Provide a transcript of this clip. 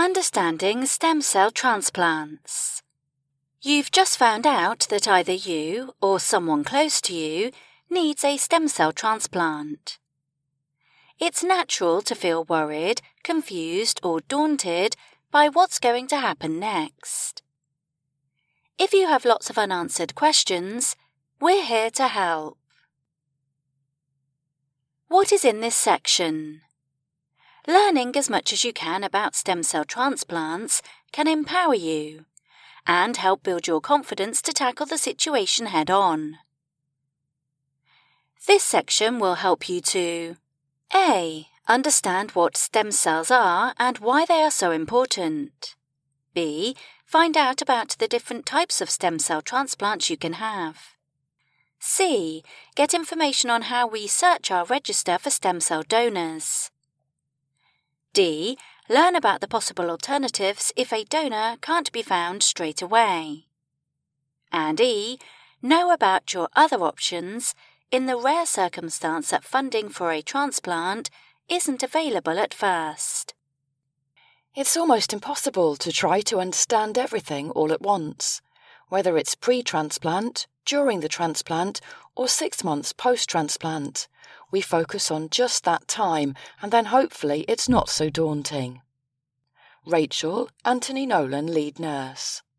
Understanding stem cell transplants. You've just found out that either you or someone close to you needs a stem cell transplant. It's natural to feel worried, confused, or daunted by what's going to happen next. If you have lots of unanswered questions, we're here to help. What is in this section? Learning as much as you can about stem cell transplants can empower you and help build your confidence to tackle the situation head-on. This section will help you to A. Understand what stem cells are and why they are so important. B. Find out about the different types of stem cell transplants you can have. C. Get information on how we search our register for stem cell donors. D. Learn about the possible alternatives if a donor can't be found straight away. And E. Know about your other options in the rare circumstance that funding for a transplant isn't available at first. It's almost impossible to try to understand everything all at once, whether it's pre-transplant, during the transplant, or 6 months post-transplant. We focus on just that time, and then hopefully it's not so daunting. Rachel, Anthony Nolan, lead nurse.